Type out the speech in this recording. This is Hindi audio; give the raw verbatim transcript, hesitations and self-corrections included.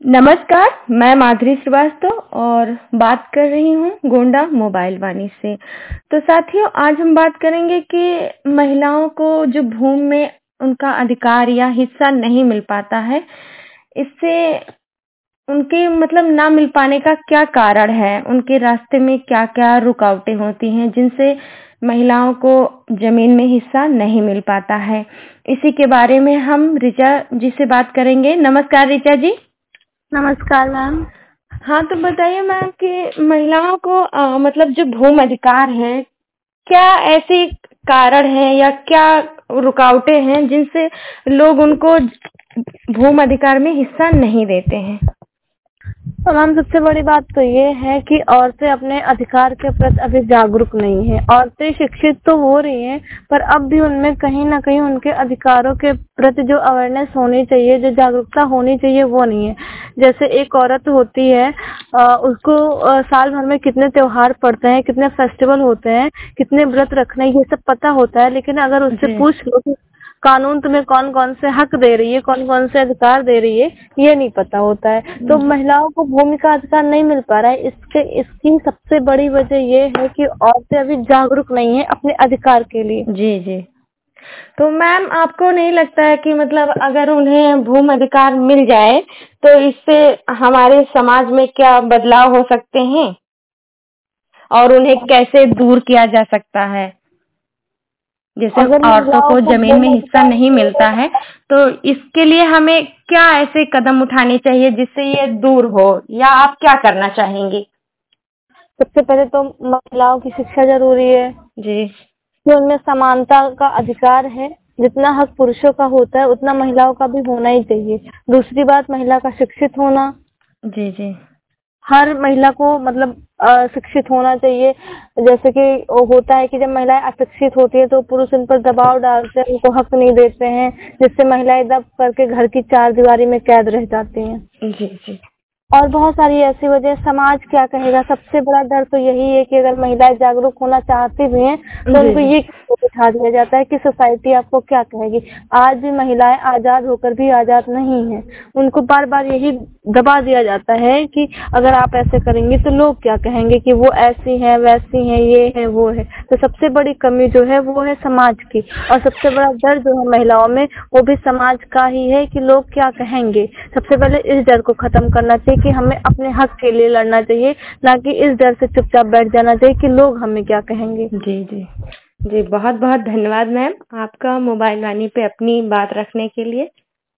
नमस्कार, मैं माधुरी श्रीवास्तव और बात कर रही हूँ गोंडा मोबाइल वाणी से। तो साथियों, आज हम बात करेंगे कि महिलाओं को जो भूमि में उनका अधिकार या हिस्सा नहीं मिल पाता है, इससे उनके मतलब ना मिल पाने का क्या कारण है? उनके रास्ते में क्या-क्या रुकावटें होती हैं, जिनसे महिलाओं को ज़मीन में हिस्सा नहीं मिल पाता है? इसी के बारे में हम ऋचा जी से बात करेंगे। नमस्कार ऋचा जी। नमस्कार मैम। हाँ, तो बताइए मैम कि महिलाओं को अ, मतलब जो भूमि अधिकार है, क्या ऐसे कारण हैं या क्या रुकावटें हैं जिनसे लोग उनको भूमि अधिकार में हिस्सा नहीं देते हैं? तो मैम सबसे बड़ी बात तो ये है कि औरतें अपने अधिकार के प्रति अभी जागरूक नहीं हैं। औरतें शिक्षित तो हो रही हैं, पर अब भी उनमें कहीं न कहीं उनके अधिकारों के प्रति जो अवेयरनेस होनी चाहिए, जो जागरूकता होनी चाहिए, वो नहीं है। जैसे एक औरत होती है, अ, उसको अ, साल भर में कितने त्योहार पड़ते हैं, कितने फेस्टिवल होते हैं, कितने व्रत रखने, ये सब पता होता है। लेकिन अगर उससे जी। पूछ लो कि कानून तुम्हें कौन-कौन से हक दे रही है, कौन-कौन से अधिकार दे रही है, ये नहीं पता होता है। तो जी। महिलाओं को भूमि का अधिकार नहीं मिल पा रहा है। इसके इसकी सबसे बड़ी वजह ये है कि औरतें अभी जागरूक नहीं है अपने अधिकार के लिए। जी, जी। तो मैम, आपको नहीं लगता है कि मतलब अगर उन्हें भूमि अधिकार मिल जाए, तो इससे हमारे समाज में क्या बदलाव हो सकते हैं? और उन्हें कैसे दूर किया जा सकता है? जैसे अगर औरतों महिलाओं को को ज़मीन में भूमि हिस्सा अधिकार नहीं मिलता है, तो इसके लिए हमें क्या ऐसे कदम उठाने चाहिए जिससे ये दूर हो, या आप क्या करना चाहेंगी? सबसे पहले तो महिलाओं की शिक्षा जरूरी है जी। कि उनमें समानता का अधिकार है। जितना हक पुरुषों का होता है उतना महिलाओं का भी होना ही चाहिए। दूसरी बात, महिला का शिक्षित होना। जी, जी। हर महिला को मतलब अ, शिक्षित होना चाहिए। जैसे कि वो होता है कि जब महिलाएं अशिक्षित होती है तो पुरुष उन पर दबाव डालते हैं, उनको हक नहीं देते हैं, जिससे महिलाएं दब करके घर की चार दीवारी में कैद रह जाती हैं। जी, जी। और बहुत सारी ऐसी वजह, समाज क्या कहेगा, सबसे बड़ा डर तो यही है कि अगर महिलाएं जागरूक होना चाहती भी हैं तो जी, उनको जी। ये बिठा दिया जाता है कि सोसाइटी आपको क्या कहेगी। आज भी महिलाएं आजाद होकर भी आजाद नहीं हैं। उनको बार बार यही दबा दिया जाता है कि अगर आप ऐसे करेंगे तो लोग क्या कहेंगे, कि वो ऐसी हैं, वैसी हैं, ये है, वो है। तो सबसे बड़ी कमी जो है वो है समाज की, और सबसे बड़ा डर जो है महिलाओं में वो भी समाज का ही है कि लोग क्या कहेंगे। सबसे पहले इस डर को खत्म करना चाहिए कि हमें अपने हक के लिए लड़ना चाहिए, ना कि इस डर से चुपचाप बैठ जाना चाहिए कि लोग हमें क्या कहेंगे। जी, जी। जी, बहुत-बहुत धन्यवाद मैम, आपका मोबाइल वाणी पे अपनी बात रखने के लिए।